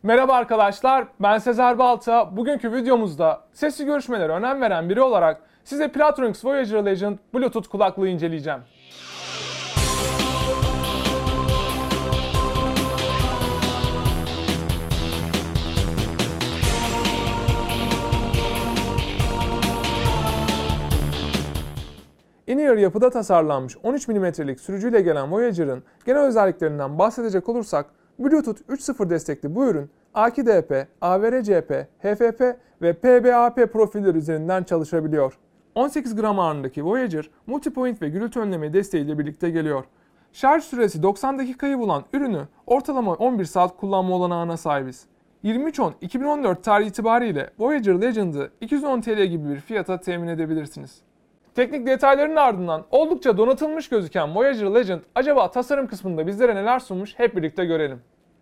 Merhaba arkadaşlar, ben Sezer Balta. Bugünkü videomuzda sesli görüşmelere önem veren biri olarak size Plantronics Voyager Legend Bluetooth kulaklığı inceleyeceğim. In-ear yapıda tasarlanmış 13 mm'lik sürücüyle gelen Voyager'ın genel özelliklerinden bahsedecek olursak, Bluetooth 3.0 destekli bu ürün A2DP, AVR-CP, HFP ve PBAP profiller üzerinden çalışabiliyor. 18 gram ağırlığındaki Voyager, multipoint ve gürültü önleme desteğiyle birlikte geliyor. Şarj süresi 90 dakikayı bulan ürünü ortalama 11 saat kullanma olanağına sahibiz. 23.10.2014 tarihi itibariyle Voyager Legend'ı 210 TL gibi bir fiyata temin edebilirsiniz. Teknik detayların ardından oldukça donatılmış gözüken Voyager Legend acaba tasarım kısmında bizlere neler sunmuş hep birlikte görelim.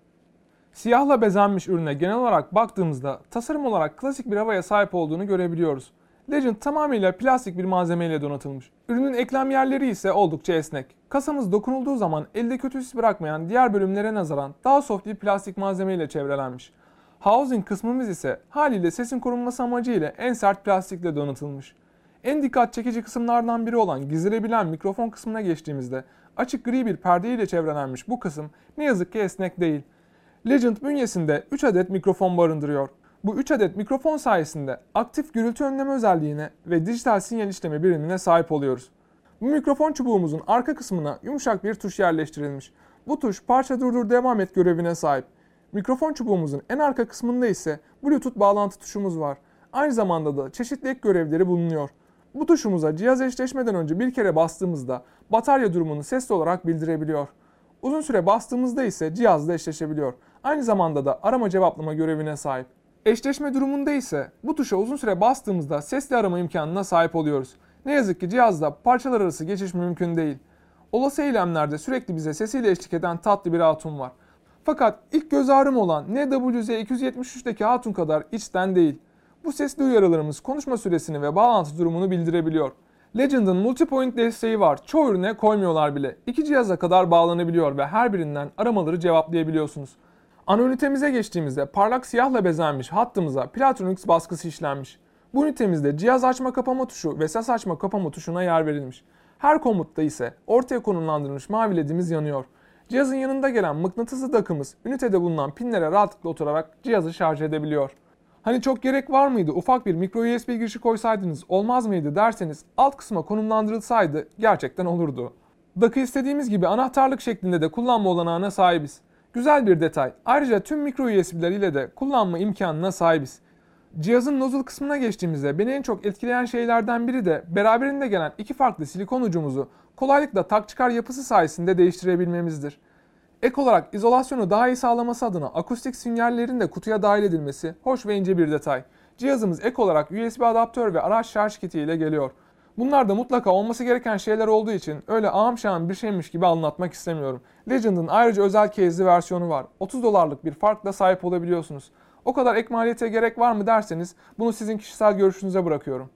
Siyahla bezenmiş ürüne genel olarak baktığımızda tasarım olarak klasik bir havaya sahip olduğunu görebiliyoruz. Legend tamamıyla plastik bir malzemeyle donatılmış. Ürünün eklem yerleri ise oldukça esnek. Kasamız dokunulduğu zaman elde kötü his bırakmayan diğer bölümlere nazaran daha soft bir plastik malzemeyle çevrelenmiş. Housing kısmımız ise haliyle sesin korunması amacıyla en sert plastikle donatılmış. En dikkat çekici kısımlardan biri olan gizlenebilen mikrofon kısmına geçtiğimizde açık gri bir perde ile çevrelenmiş bu kısım ne yazık ki esnek değil. Legend bünyesinde 3 adet mikrofon barındırıyor. Bu 3 adet mikrofon sayesinde aktif gürültü önleme özelliğine ve dijital sinyal işleme birimine sahip oluyoruz. Bu mikrofon çubuğumuzun arka kısmına yumuşak bir tuş yerleştirilmiş. Bu tuş parça durdur devam et görevine sahip. Mikrofon çubuğumuzun en arka kısmında ise Bluetooth bağlantı tuşumuz var. Aynı zamanda da çeşitli ek görevleri bulunuyor. Bu tuşumuza cihaz eşleşmeden önce bir kere bastığımızda batarya durumunu sesli olarak bildirebiliyor. Uzun süre bastığımızda ise cihazla eşleşebiliyor. Aynı zamanda da arama cevaplama görevine sahip. Eşleşme durumunda ise bu tuşa uzun süre bastığımızda sesli arama imkanına sahip oluyoruz. Ne yazık ki cihazda parçalar arası geçiş mümkün değil. Olası eylemlerde sürekli bize sesiyle eşlik eden tatlı bir hatun var. Fakat ilk göz ağrım olan NWZ273'teki hatun kadar içten değil. Bu sesli uyarılarımız konuşma süresini ve bağlantı durumunu bildirebiliyor. Legend'ın multipoint desteği var. Çoğu ürüne koymuyorlar bile. İki cihaza kadar bağlanabiliyor ve her birinden aramaları cevaplayabiliyorsunuz. Ana ünitemize geçtiğimizde parlak siyahla bezenmiş hattımıza Plantronics baskısı işlenmiş. Bu ünitemizde cihaz açma kapama tuşu ve ses açma kapama tuşuna yer verilmiş. Her komutta ise ortaya konumlandırılmış mavi ledimiz yanıyor. Cihazın yanında gelen mıknatıslı takımız ünitede bulunan pinlere rahatlıkla oturarak cihazı şarj edebiliyor. Hani çok gerek var mıydı, ufak bir micro USB girişi koysaydınız olmaz mıydı derseniz alt kısma konumlandırılsaydı gerçekten olurdu. DAC'ı istediğimiz gibi anahtarlık şeklinde de kullanma olanağına sahibiz. Güzel bir detay. Ayrıca tüm micro USB'ler ile de kullanma imkanına sahibiz. Cihazın nozzle kısmına geçtiğimizde beni en çok etkileyen şeylerden biri de beraberinde gelen iki farklı silikon ucumuzu kolaylıkla tak çıkar yapısı sayesinde değiştirebilmemizdir. Ek olarak izolasyonu daha iyi sağlaması adına akustik sinyallerin de kutuya dahil edilmesi hoş ve ince bir detay. Cihazımız ek olarak USB adaptör ve araç şarj kiti ile geliyor. Bunlar da mutlaka olması gereken şeyler olduğu için öyle ağam şahım bir şeymiş gibi anlatmak istemiyorum. Legend'ın ayrıca özel case'li versiyonu var. 30 dolarlık bir farkla sahip olabiliyorsunuz. O kadar ek maliyete gerek var mı derseniz bunu sizin kişisel görüşünüze bırakıyorum.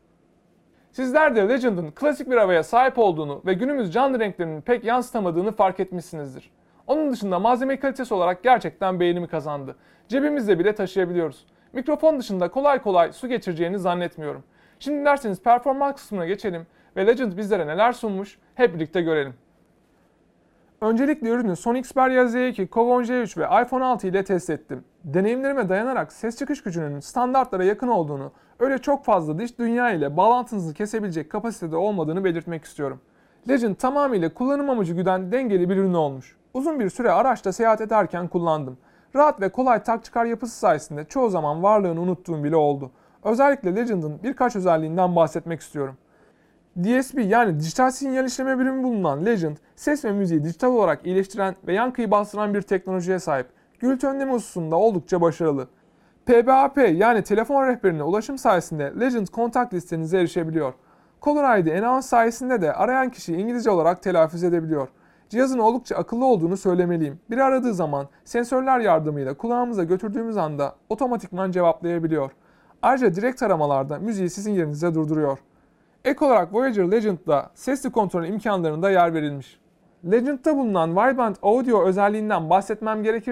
Sizler de Legend'ın klasik bir havaya sahip olduğunu ve günümüz canlı renklerinin pek yansıtamadığını fark etmişsinizdir. Onun dışında malzeme kalitesi olarak gerçekten beğenimi kazandı. Cebimizde bile taşıyabiliyoruz. Mikrofon dışında kolay kolay su geçireceğini zannetmiyorum. Şimdi derseniz performans kısmına geçelim ve Legend bizlere neler sunmuş hep birlikte görelim. Öncelikle ürünü Sony Xperia Z2, Kogon J3 ve iPhone 6 ile test ettim. Deneyimlerime dayanarak ses çıkış gücünün standartlara yakın olduğunu, öyle çok fazla dış dünya ile bağlantınızı kesebilecek kapasitede olmadığını belirtmek istiyorum. Legend tamamıyla kullanım amacı güden dengeli bir ürün olmuş. Uzun bir süre araçta seyahat ederken kullandım. Rahat ve kolay tak çıkar yapısı sayesinde çoğu zaman varlığını unuttuğum bile oldu. Özellikle Legend'ın birkaç özelliğinden bahsetmek istiyorum. DSP yani dijital sinyal işleme birimi bulunan Legend, ses ve müziği dijital olarak iyileştiren ve yankıyı bastıran bir teknolojiye sahip. Gürültü önleme hususunda oldukça başarılı. PBAP yani telefon rehberine ulaşım sayesinde Legend kontak listenize erişebiliyor. Caller ID enhanced sayesinde de arayan kişiyi İngilizce olarak telaffuz edebiliyor. Cihazın oldukça akıllı olduğunu söylemeliyim. Biri aradığı zaman sensörler yardımıyla kulağımıza götürdüğümüz anda otomatikman cevaplayabiliyor. Ayrıca direkt aramalarda müziği sizin yerinize durduruyor. Ek olarak Voyager Legend'da sesli kontrol imkanlarında yer verilmiş. Legend'da bulunan Wideband Audio özelliğinden bahsetmem gerekirse,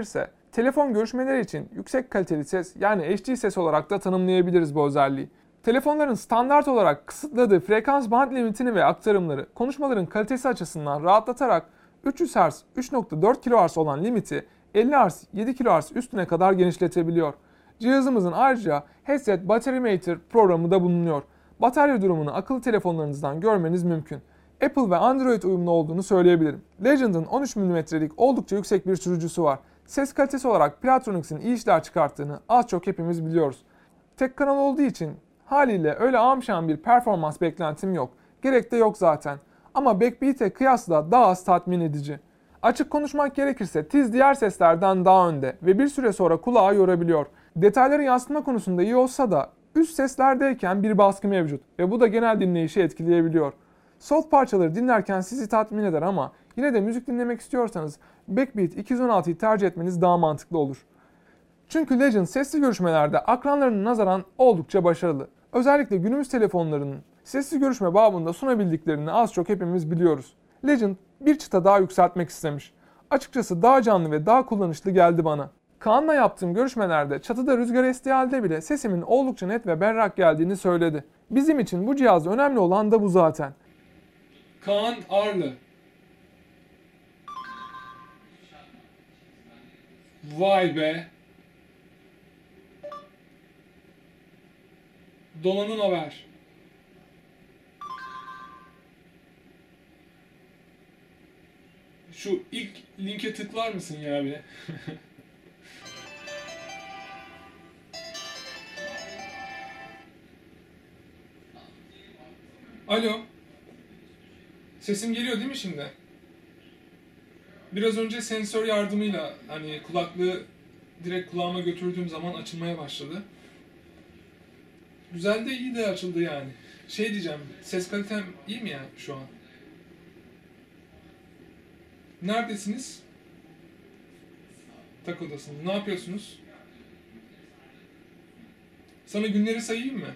Telefon görüşmeleri için yüksek kaliteli ses yani HD ses olarak da tanımlayabiliriz bu özelliği. Telefonların standart olarak kısıtladığı frekans band limitini ve aktarımları konuşmaların kalitesi açısından rahatlatarak 300 Hz 3.4 kHz olan limiti 50 Hz 7 kHz üstüne kadar genişletebiliyor. Cihazımızın ayrıca Headset Battery Meter programı da bulunuyor. Batarya durumunu akıllı telefonlarınızdan görmeniz mümkün. Apple ve Android uyumlu olduğunu söyleyebilirim. Legend'ın 13 mm'lik oldukça yüksek bir sürücüsü var. Ses kalitesi olarak Plantronics'in iyi işler çıkarttığını az çok hepimiz biliyoruz. Tek kanal olduğu için haliyle öyle amşan bir performans beklentim yok. Gerek de yok zaten. Ama Backbeat'e kıyasla daha az tatmin edici. Açık konuşmak gerekirse tiz diğer seslerden daha önde ve bir süre sonra kulağı yorabiliyor. Detayları yansıtma konusunda iyi olsa da üst seslerdeyken bir baskı mevcut ve bu da genel dinleyişi etkileyebiliyor. Soft parçaları dinlerken sizi tatmin eder ama yine de müzik dinlemek istiyorsanız Backbeat 216'yı tercih etmeniz daha mantıklı olur. Çünkü Legend sesli görüşmelerde akranlarına nazaran oldukça başarılı. Özellikle günümüz telefonlarının sesli görüşme babında sunabildiklerini az çok hepimiz biliyoruz. Legend bir çıta daha yükseltmek istemiş. Açıkçası daha canlı ve daha kullanışlı geldi bana. Kaan'la yaptığım görüşmelerde çatıda rüzgar estiği halde bile sesimin oldukça net ve berrak geldiğini söyledi. Bizim için bu cihazda önemli olan da bu zaten. Kaan Arlı. Vay be. Donanın haber. Şu ilk linke tıklar mısın ya bir? Alo. Sesim geliyor değil mi şimdi? Biraz önce sensör yardımıyla hani kulaklığı direkt kulağıma götürdüğüm zaman açılmaya başladı. Güzel de iyi de açıldı yani. Şey diyeceğim, ses kalitem iyi mi ya şu an? Neredesiniz? Takıldasınız. Ne yapıyorsunuz? Sana günleri sayayım mı?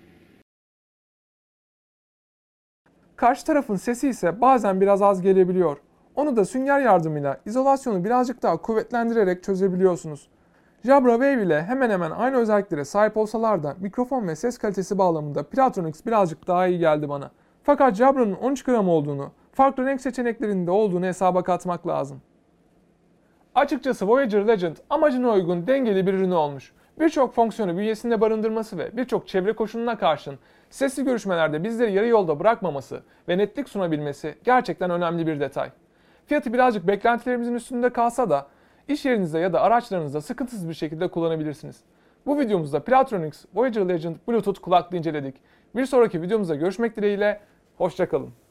Karşı tarafın sesi ise bazen biraz az gelebiliyor. Onu da sünger yardımıyla izolasyonu birazcık daha kuvvetlendirerek çözebiliyorsunuz. Jabra Wave ile hemen hemen aynı özelliklere sahip olsalar da mikrofon ve ses kalitesi bağlamında Plantronics birazcık daha iyi geldi bana. Fakat Jabra'nın 13 gram olduğunu, farklı renk seçeneklerinde olduğunu hesaba katmak lazım. Açıkçası Voyager Legend amacına uygun dengeli bir ürün olmuş. Birçok fonksiyonu bünyesinde barındırması ve birçok çevre koşuluna karşın sesli görüşmelerde bizleri yarı yolda bırakmaması ve netlik sunabilmesi gerçekten önemli bir detay. Fiyatı birazcık beklentilerimizin üstünde kalsa da iş yerinizde ya da araçlarınızda sıkıntısız bir şekilde kullanabilirsiniz. Bu videomuzda Plantronics Voyager Legend Bluetooth kulaklığı inceledik. Bir sonraki videomuzda görüşmek dileğiyle, hoşça kalın.